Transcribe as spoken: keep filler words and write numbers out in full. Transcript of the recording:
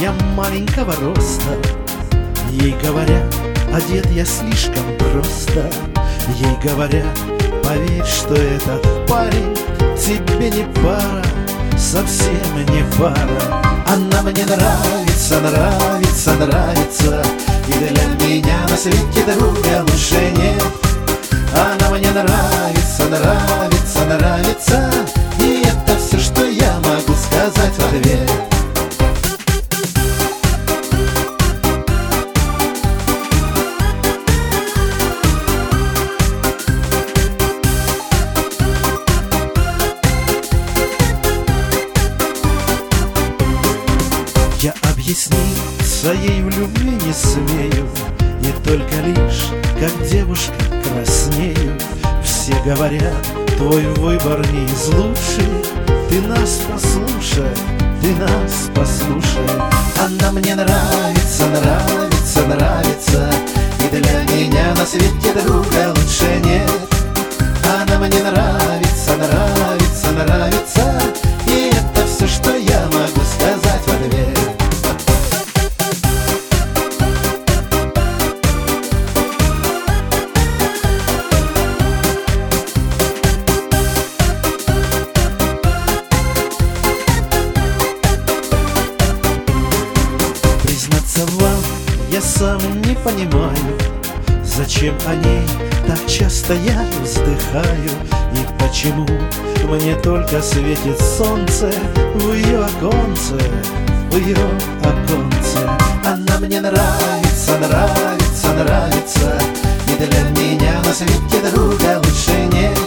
меня маленького роста. Ей говорят, одет я слишком просто. Ей говорят, поверь, что этот парень тебе не пара, совсем не пара. Она мне нравится, нравится, нравится, и для меня на свете друга лучше нет. Она мне нравится, нравится, нравится, и это все, что я могу сказать в ответ. Я объясниться ей в любви не смею, и только лишь, как девушка, краснею. Все говорят, твой выбор не из лучших, ты нас послушай, ты нас послушай. Она мне нравится, нравится, нравится, и для меня на свете друга лучше нет. Она мне нравится, нравится, нравится, и это все, что я могу сказать в ответ. Признаться вам, я сам не понимаю, зачем о ней так часто я вздыхаю, и почему мне только светит солнце в ее оконце, в ее оконце. Она мне нравится, нравится, нравится, и для меня на свете друга лучше нет.